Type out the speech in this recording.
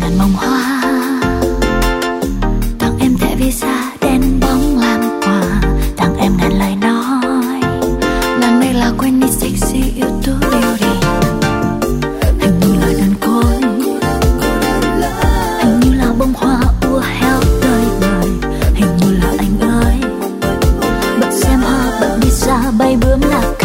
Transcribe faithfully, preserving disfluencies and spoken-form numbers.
ngàn bông hoa tặng em thẻ visa đen bóng làm quà, tặng em ngàn lời nói nàng đây là quên đi sexy yêu tú beauty. Hình như là đơn côi, hình như là bông hoa ua héo tơi bời, hình như là anh ơi bận xem hoa bận visa bay bướm lạc